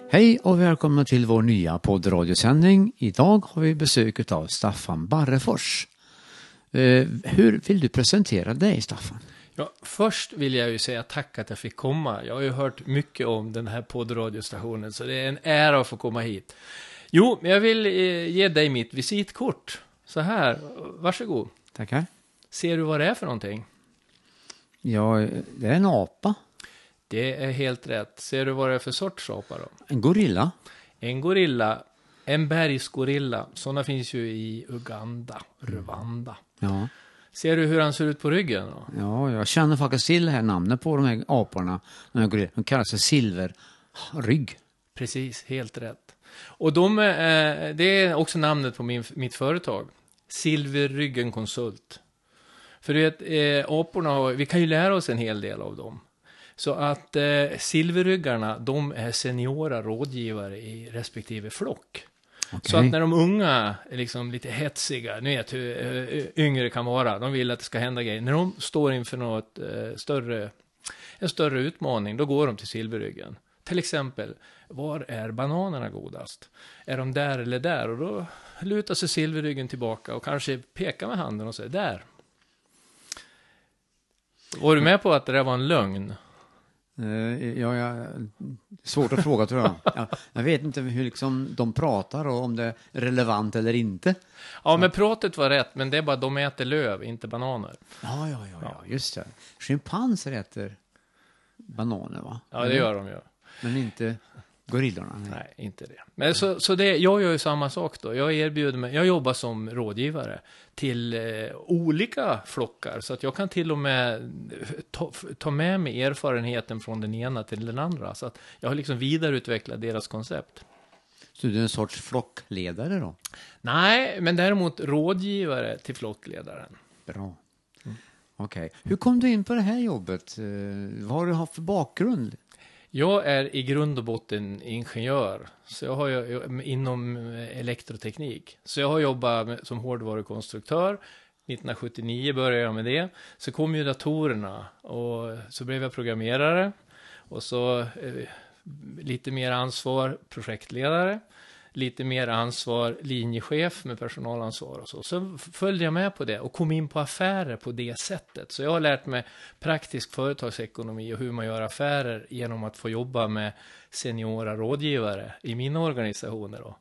Hej och välkomna till vår nya poddradiosändning. Idag har vi besök av Staffan Barrefors. Hur vill du presentera dig, Staffan? Ja, först vill jag ju säga tack att jag fick komma. Jag har ju hört mycket om den här poddradiostationen, så det är en ära att få komma hit. Jo, men jag vill ge dig mitt visitkort. Så här, varsågod. Tackar. Ser du vad det är för någonting? Ja, det är en apa. Det är helt rätt. Ser du vad det är för sorts apa då? En gorilla. En gorilla, en bergsgorilla. Sådana finns ju i Uganda, Rwanda. Ja. Ser du hur han ser ut på ryggen då? Ja, jag känner faktiskt till det här namnet på de här aporna. De kallas för silverrygg. Precis, helt rätt. Och det är också namnet på mitt företag. Silverryggen Konsult. För du vet, aporna, vi kan ju lära oss en hel del av dem. Så att silverryggarna, de är seniora rådgivare i respektive flock. Okay. Så att när de unga är liksom lite hetsiga, ni vet hur yngre kan vara, de vill att det ska hända grejer. När de står inför en större utmaning, då går de till silverryggen. Till exempel, var är bananerna godast? Är de där eller där? Och då lutar sig silverryggen tillbaka och kanske pekar med handen och säger, där. Var du med på att det där var en lögn? Svårt att fråga, tror jag. Jag vet inte hur liksom de pratar och om det är relevant eller inte. Ja, men pratet var rätt, men det är bara de äter löv, inte bananer. Ja, just det. Schimpanser äter bananer, va? Ja, det gör de ju. Men inte gorillorna? Nej, inte det. Men så jag gör ju samma sak då. Jag jobbar som rådgivare till olika flockar. Så att jag kan till och med ta med mig erfarenheten från den ena till den andra. Så att jag har liksom vidareutvecklat deras koncept. Så du är en sorts flockledare då? Nej, men däremot rådgivare till flockledaren. Bra. Okej. Hur kom du in på det här jobbet? Vad har du haft för bakgrund? Jag är i grund och botten ingenjör, så jag har inom elektroteknik. Så jag har jobbat som hårdvarukonstruktör. 1979 började jag med det. Så kom ju datorerna och så blev jag programmerare. Och så lite mer ansvar projektledare. Lite mer ansvar linjechef med personalansvar och så. Så följde jag med på det och kom in på affärer på det sättet. Så jag har lärt mig praktisk företagsekonomi och hur man gör affärer genom att få jobba med seniora rådgivare i mina organisationer då.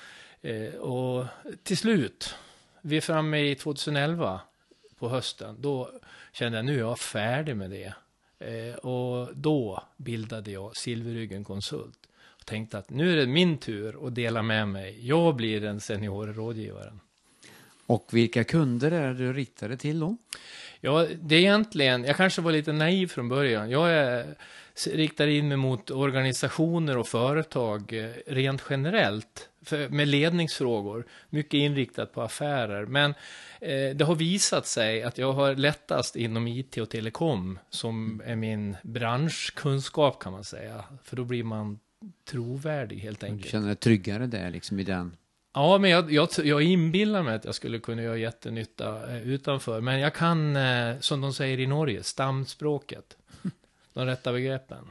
Och till slut, vi är framme i 2011 på hösten, då kände jag nu är jag färdig med det. Och då bildade jag Silverryggen Konsult. Tänkte att nu är det min tur att dela med mig. Jag blir den senior rådgivaren. Och vilka kunder är du riktade till då? Ja, det är egentligen, jag kanske var lite naiv från början. Jag riktar in mig mot organisationer och företag rent generellt. Med ledningsfrågor. Mycket inriktat på affärer. Men det har visat sig att jag har lättast inom IT och telekom. Som är min branschkunskap kan man säga. För då blir man trovärdig helt enkelt. Du känner dig tryggare där liksom i den? Ja, men jag inbillar mig att jag skulle kunna göra jättenytta utanför. Men jag kan, som de säger i Norge, stamspråket. De rätta begreppen.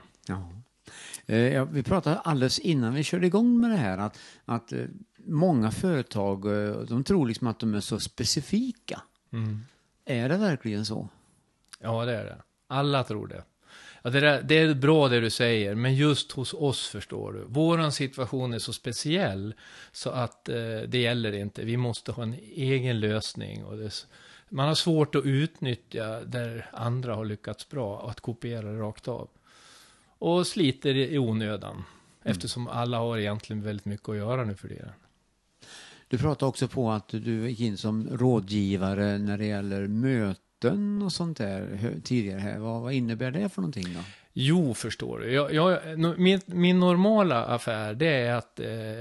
Ja. Vi pratade alldeles innan vi körde igång med det här att många företag, de tror liksom att de är så specifika. Mm. Är det verkligen så? Ja, det är det. Alla tror det. Ja, det är bra det du säger, men just hos oss förstår du. Våran situation är så speciell så att det gäller inte. Vi måste ha en egen lösning. Och man har svårt att utnyttja där andra har lyckats bra och att kopiera det rakt av. Och sliter i onödan. Eftersom alla har egentligen väldigt mycket att göra nu för det. Du pratade också på att du gick in som rådgivare när det gäller möten och sånt där tidigare här. Vad innebär det för någonting då? Jo, förstår du. Min normala affär det är att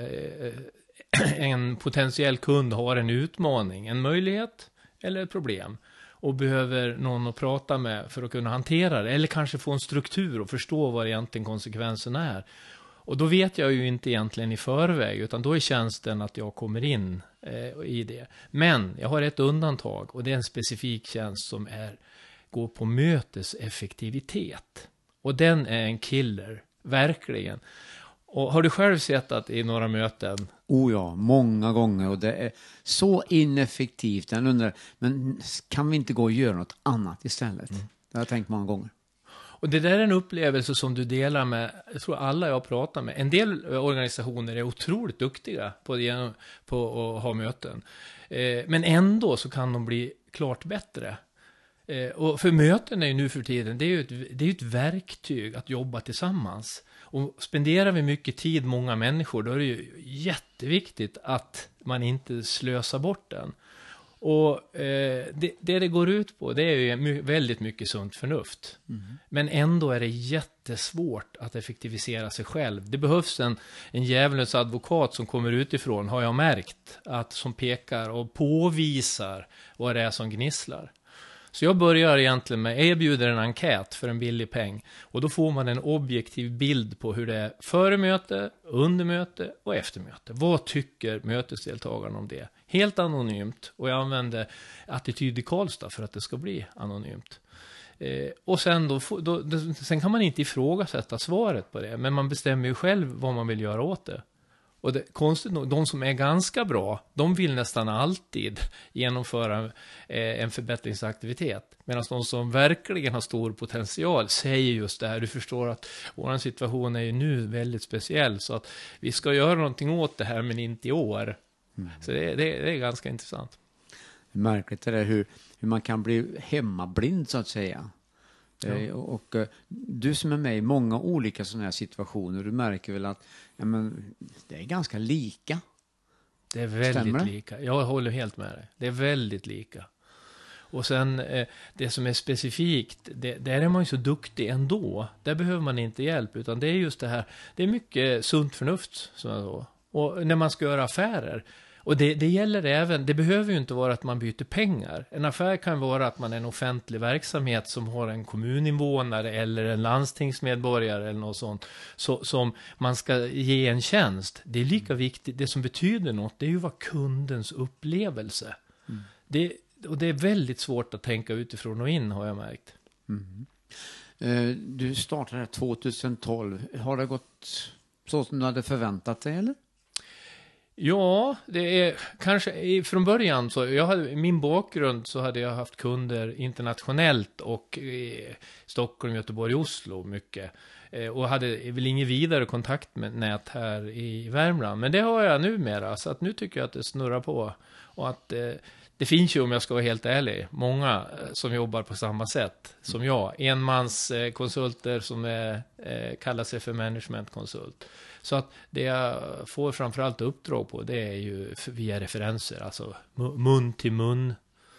en potentiell kund har en utmaning, en möjlighet eller ett problem och behöver någon att prata med för att kunna hantera det eller kanske få en struktur och förstå vad egentligen konsekvensen är. Och då vet jag ju inte egentligen i förväg utan då är tjänsten att jag kommer in i det. Men jag har ett undantag och det är en specifik tjänst som går på möteseffektivitet. Och den är en killer, verkligen. Och har du själv sett att i några möten? Oh ja, många gånger, och det är så ineffektivt. Jag undrar, men kan vi inte gå och göra något annat istället? Det har jag tänkt många gånger. Och det där är en upplevelse som du delar med, jag tror alla jag pratar med. En del organisationer är otroligt duktiga på att ha möten. Men ändå så kan de bli klart bättre. Och för möten är ju nu för tiden, det är ju ett verktyg att jobba tillsammans. Och spenderar vi mycket tid, många människor, då är det ju jätteviktigt att man inte slösar bort den. Och det går ut på, det är ju väldigt mycket sunt förnuft. Men ändå är det jättesvårt att effektivisera sig själv. Det behövs en djävulens advokat som kommer utifrån, har jag märkt, som pekar och påvisar vad det är som gnisslar. Så jag börjar egentligen med, jag erbjuder en enkät för en billig peng. Och då får man en objektiv bild på hur det är före möte, under möte och efter möte. Vad tycker mötesdeltagarna om det? Helt anonymt. Och jag använder attityd i Karlstad för att det ska bli anonymt. Och sen, sen kan man inte ifrågasätta svaret på det. Men man bestämmer ju själv vad man vill göra åt det. Och det, konstigt nog, de som är ganska bra, de vill nästan alltid genomföra en förbättringsaktivitet. Medan de som verkligen har stor potential säger just det här. Du förstår att vår situation är ju nu väldigt speciell, så att vi ska göra någonting åt det här, men inte i år. Så det är ganska intressant. Märkligt är det hur man kan bli hemmablind, så att säga. Ja. Och du som är med i många olika sådana här situationer, du märker väl att det är ganska lika. Det är väldigt lika. Jag håller helt med dig. Det är väldigt lika. Och sen det som är specifikt, där är man ju så duktig ändå. Där behöver man inte hjälp, utan det är just det här. Det är mycket sunt förnuft, som jag sa. Och när man ska göra affärer. Och det gäller även, det behöver ju inte vara att man byter pengar. En affär kan vara att man är en offentlig verksamhet som har en kommuninvånare eller en landstingsmedborgare eller något sånt. Som man ska ge en tjänst. Det är lika viktigt, det som betyder något, det är ju vad kundens upplevelse. Och det är väldigt svårt att tänka utifrån och in, har jag märkt. Du startade 2012. Har det gått så som du hade förväntat dig, eller? Ja, det är kanske från början så i min bakgrund så hade jag haft kunder internationellt och i Stockholm, Göteborg, Oslo mycket. Och hade väl ingen vidare kontakt med nät här i Värmland. Men det har jag numera, så att nu tycker jag att det snurrar på. Och att det finns ju, om jag ska vara helt ärlig, många som jobbar på samma sätt som jag. Enmanskonsulter som kallar sig för managementkonsult. Så att det jag får framförallt uppdrag på, det är ju via referenser, alltså mun till mun.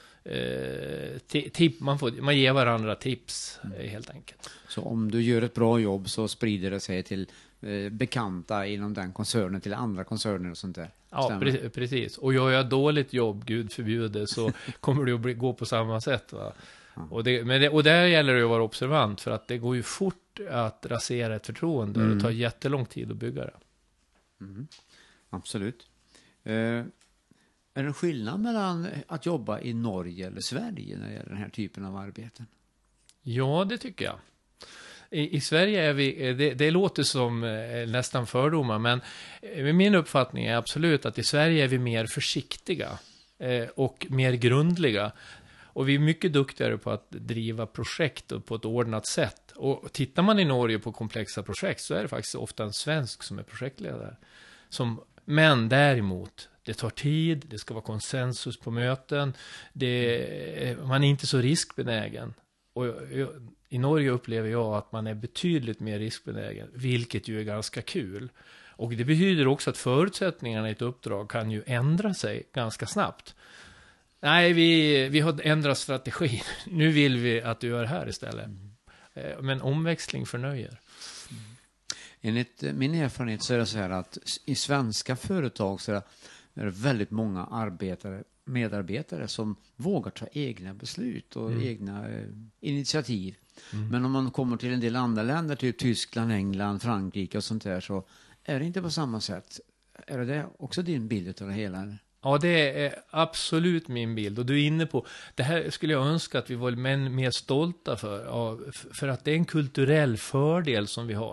Man ger varandra tips, helt enkelt. Så om du gör ett bra jobb så sprider det sig till bekanta inom den koncernen, till andra koncerner och sånt där? Ja, precis. Och gör jag dåligt jobb, Gud förbjude, så kommer det att gå på samma sätt, va? Och där gäller det att vara observant, för att det går ju fort att rasera ett förtroende och det tar jättelång tid att bygga det. Absolut. Är det en skillnad mellan att jobba i Norge eller Sverige när det gäller den här typen av arbeten? Ja, det tycker jag. I Sverige är vi, det låter som nästan fördomar, men min uppfattning är absolut att i Sverige är vi mer försiktiga och mer grundliga. Och vi är mycket duktigare på att driva projekt på ett ordnat sätt. Och tittar man i Norge på komplexa projekt så är det faktiskt ofta en svensk som är projektledare. Men däremot, det tar tid, det ska vara konsensus på möten, man är inte så riskbenägen. Och i Norge upplever jag att man är betydligt mer riskbenägen, vilket ju är ganska kul. Och det betyder också att förutsättningarna i ett uppdrag kan ju ändra sig ganska snabbt. Nej, vi har ändrat strategi. Nu vill vi att du gör det här istället. Men omväxling förnöjer. Enligt min erfarenhet så är det så här att i svenska företag så är det väldigt många medarbetare som vågar ta egna beslut och egna initiativ. Men om man kommer till en del andra länder, typ Tyskland, England, Frankrike och sånt där, så är det inte på samma sätt. Är det också din bild av det hela, eller? Ja, det är absolut min bild. Och du är inne på, det här skulle jag önska att vi var mer stolta för att det är en kulturell fördel som vi har.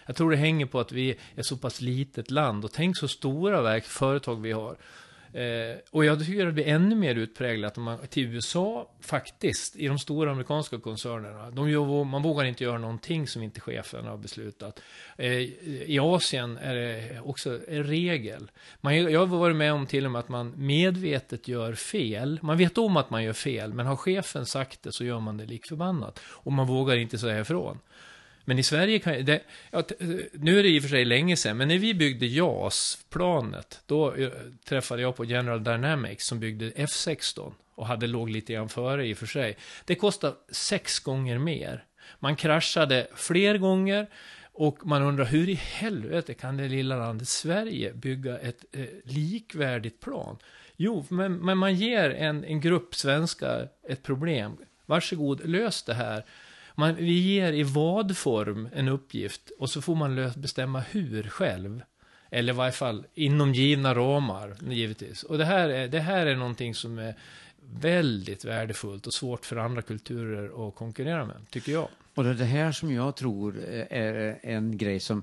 Jag tror det hänger på att vi är så pass litet land, och tänk så stora företag vi har. Och jag tycker att det är ännu mer utpräglat om man till USA faktiskt, i de stora amerikanska koncernerna. Man vågar inte göra någonting som inte chefen har beslutat. I Asien är det också en regel. Jag har varit med om till och med att man medvetet gör fel. Man vet om att man gör fel, men har chefen sagt det så gör man det likförbannat. Och man vågar inte säga ifrån. Men i Sverige nu är det i och för sig länge sedan, men när vi byggde JAS-planet, då träffade jag på General Dynamics som byggde F-16 och låg lite grann före i och för sig. Det kostade 6 gånger mer. Man kraschade fler gånger, och man undrar hur i helvete kan det lilla landet Sverige bygga ett likvärdigt plan? Jo, men man ger en grupp svenskar ett problem. Varsågod, lös det här. Vi ger i vad-form en uppgift, och så får man bestämma hur själv. Eller i varje fall inom givna ramar, givetvis. Och det här är någonting som är väldigt värdefullt och svårt för andra kulturer att konkurrera med, tycker jag. Och det är det här som jag tror är en grej som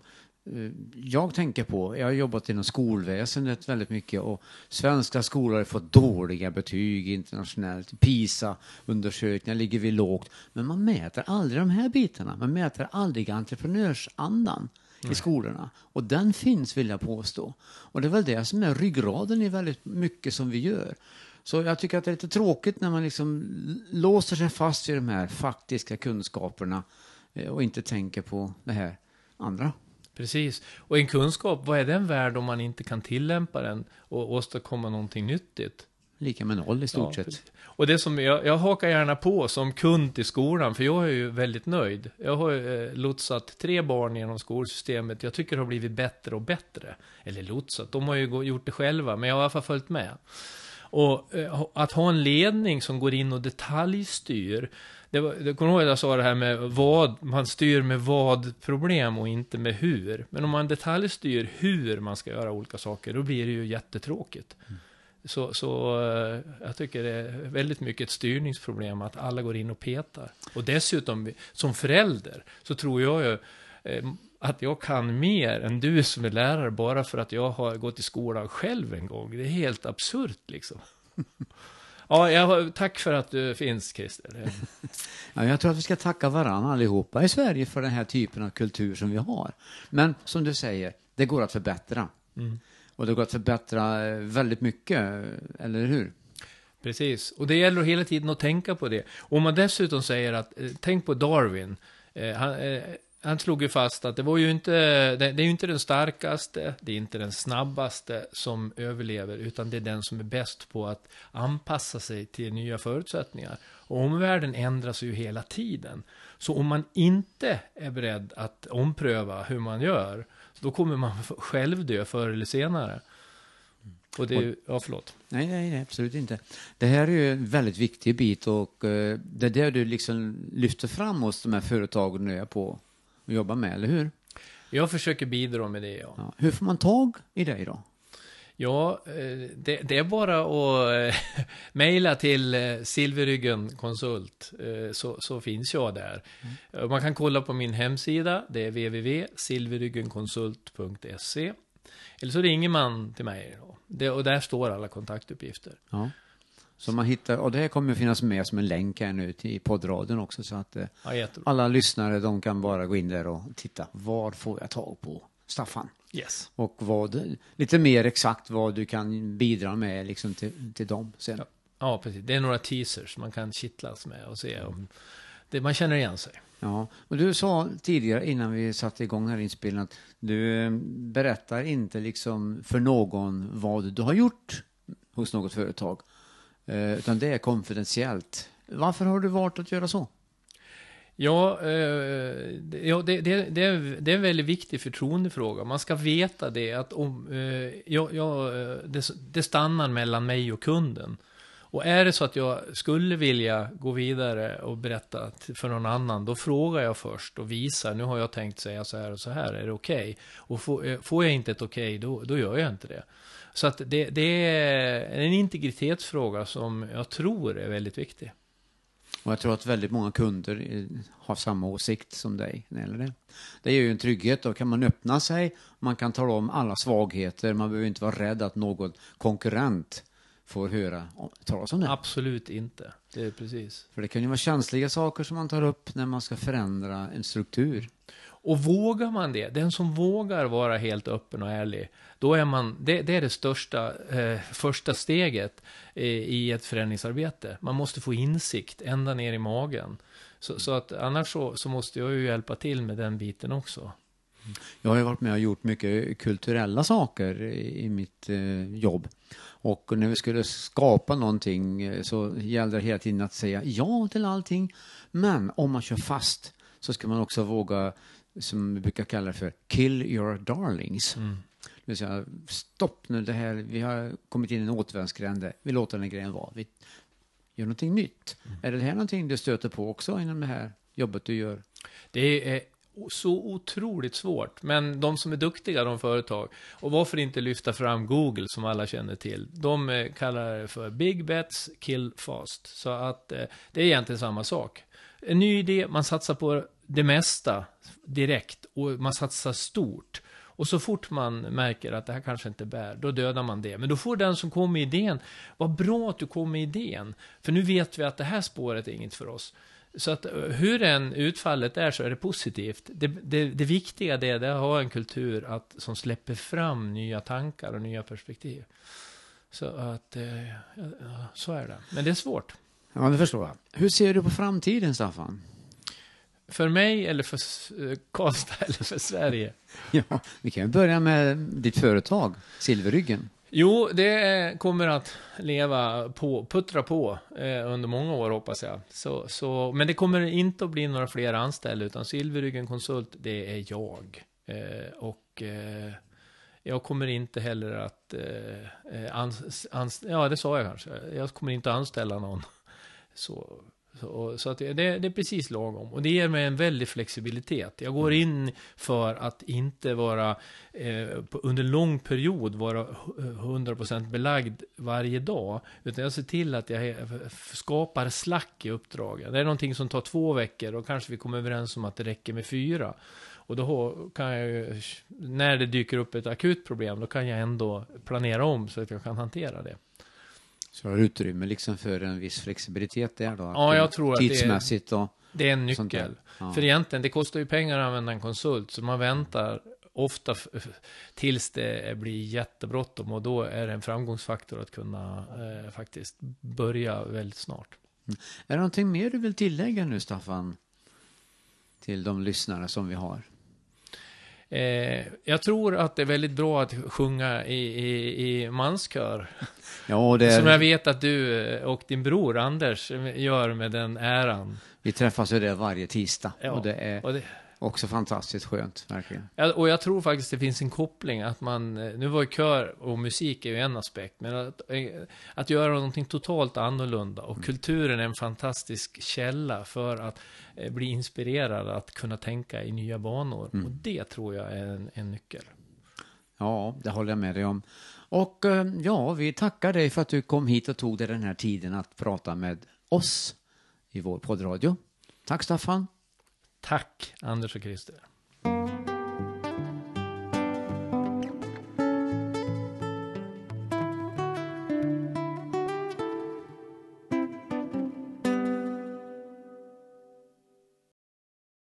jag tänker på. Jag har jobbat inom skolväsendet väldigt mycket, och svenska skolor har fått dåliga betyg internationellt. PISA-undersökningar ligger vi lågt. Men man mäter aldrig de här bitarna. Man mäter aldrig entreprenörsandan i skolorna. Och den finns, vill jag påstå. Och det är väl det som är ryggraden i väldigt mycket som vi gör. Så jag tycker att det är lite tråkigt när man liksom låser sig fast vid de här faktiska kunskaperna och inte tänker på det här andra. Precis. Och en kunskap, vad är den värd om man inte kan tillämpa den och åstadkomma någonting nyttigt? Lika med noll i stort sett. Och det som jag hakar gärna på som kund till skolan, för jag är ju väldigt nöjd. Jag har lotsat 3 barn genom skolsystemet. Jag tycker det har blivit bättre och bättre. Eller lotsat, de har ju gjort det själva, men jag har i alla fall följt med. Och att ha en ledning som går in och detaljstyr. Det kommer ihåg att jag sa det här med vad, man styr med vad-problem och inte med hur. Men om man detaljstyr hur man ska göra olika saker, då blir det ju jättetråkigt. Så jag tycker det är väldigt mycket ett styrningsproblem att alla går in och petar. Och dessutom som förälder så tror jag ju att jag kan mer än du som är lärare bara för att jag har gått i skolan själv en gång. Det är helt absurt liksom. Ja, tack för att du finns, Christer. Ja, jag tror att vi ska tacka varann allihopa i Sverige för den här typen av kultur som vi har. Men som du säger, det går att förbättra. Och det går att förbättra väldigt mycket, eller hur? Precis, och det gäller hela tiden att tänka på det. Och om man dessutom säger att, tänk på Darwin. Han slog ju fast att det är ju inte den starkaste, det är inte den snabbaste som överlever, utan det är den som är bäst på att anpassa sig till nya förutsättningar. Och omvärlden ändras ju hela tiden. Så om man inte är beredd att ompröva hur man gör, då kommer man själv dö förr eller senare. Och det är, ja, förlåt. Nej, absolut inte. Det här är ju en väldigt viktig bit, och det är det du liksom lyfter fram hos de här företagen nu är på att jobba med, eller hur? Jag försöker bidra med det, ja. Hur får man tag i dig då? Ja, det är bara att mejla till Silverryggen Konsult, så finns jag där. Man kan kolla på min hemsida, det är www.silverryggenkonsult.se. Eller så ringer man till mig då. Och där står alla kontaktuppgifter. Ja. Så man hittar, och det här kommer att finnas med som en länk här nu till poddradion också, så att alla lyssnare, de kan bara gå in där och titta. Vad får jag tag på Staffan? Yes. Och lite mer exakt vad du kan bidra med liksom till dem sen. Ja, precis. Det är några teasers man kan kittlas med och se om man känner igen sig. Ja, och du sa tidigare innan vi satte igång här inspelningen att du berättar inte liksom för någon vad du har gjort hos något företag, utan det är konfidentiellt. Varför har du valt att göra så? Ja, det är en väldigt viktig förtroendefråga. Man ska veta det att det stannar mellan mig och kunden. Och är det så att jag skulle vilja gå vidare och berätta för någon annan, då frågar jag först och visar, nu har jag tänkt säga så här och så här, är det okej? Och får jag inte ett okej, då gör jag inte det. Så att det är en integritetsfråga som jag tror är väldigt viktig. Och jag tror att väldigt många kunder har samma åsikt som dig när det gäller det. Det är ju en trygghet, då kan man öppna sig, man kan tala om alla svagheter, man behöver inte vara rädd att någon konkurrent får höra talas om det. Absolut inte, det är precis. För det kan ju vara känsliga saker som man tar upp när man ska förändra en struktur. Och vågar man det, den som vågar vara helt öppen och ärlig, då är man, det är det största, första steget i ett förändringsarbete. Man måste få insikt ända ner i magen. Så att annars så måste jag ju hjälpa till med den biten också. Jag har ju varit med och gjort mycket kulturella saker i mitt jobb. Och när vi skulle skapa någonting så gällde det hela tiden att säga ja till allting. Men om man kör fast så ska man också våga, som vi brukar kalla det för, kill your darlings. Det vill säga, stopp nu det här, vi har kommit in i en återvändsgränd, vi låter den grejen vara. Vi gör någonting nytt. Är det här någonting du stöter på också inom det här jobbet du gör? Det är så otroligt svårt, men de som är duktiga, de företag, och varför inte lyfta fram Google som alla känner till, de kallar det för big bets, kill fast, så att det är egentligen samma sak. En ny idé, man satsar på det mesta direkt och man satsar stort, och så fort man märker att det här kanske inte bär, då dödar man det. Men då får den som kommer med idén, vad bra att du kom med idén, för nu vet vi att det här spåret är inget för oss. Så att hur en utfallet är så är det positivt. Det viktiga är att ha en kultur som släpper fram nya tankar och nya perspektiv. Så att så är det. Men det är svårt. Ja, det förstår jag. Hur ser du på framtiden, Staffan? För mig eller för Karlstad eller för Sverige? Ja, vi kan börja med ditt företag, Silverryggen. Jo, det kommer att puttra på under många år, hoppas jag. Men det kommer inte att bli några fler anställda, utan Silverryggen Konsult, det är jag. Jag kommer inte heller att ja, det sa jag kanske. Jag kommer inte att anställa någon. Så att det är precis lagom. Och det ger mig en väldig flexibilitet. Jag går in för att inte vara under lång period vara 100% belagd varje dag. Utan jag ser till att jag skapar slack i uppdragen. Det är någonting som tar 2 veckor och kanske vi kommer överens om att det räcker med 4. Och då kan jag ju, när det dyker upp ett akut problem, då kan jag ändå planera om så att jag kan hantera det. Så har utrymme liksom för en viss flexibilitet där då? Ja, jag tror att tidsmässigt det är en nyckel. Ja. För egentligen, det kostar ju pengar att använda en konsult, så man väntar ofta tills det blir jättebråttom, och då är det en framgångsfaktor att kunna faktiskt börja väldigt snart. Är det någonting mer du vill tillägga nu, Staffan, till de lyssnare som vi har? Jag tror att det är väldigt bra att sjunga i manskör. Ja, som jag vet att du och din bror Anders gör med den äran. Vi träffas ju där varje tisdag. Ja, och det är också fantastiskt skönt, verkligen. Ja, och jag tror faktiskt det finns en koppling att nu var ju kör och musik är ju en aspekt, men att göra någonting totalt annorlunda, och kulturen är en fantastisk källa för att bli inspirerad att kunna tänka i nya banor. Och det tror jag är en nyckel. Ja, det håller jag med dig om. Och ja, vi tackar dig för att du kom hit och tog dig den här tiden att prata med oss i vår poddradio. Tack, Staffan. Tack, Anders och Christer.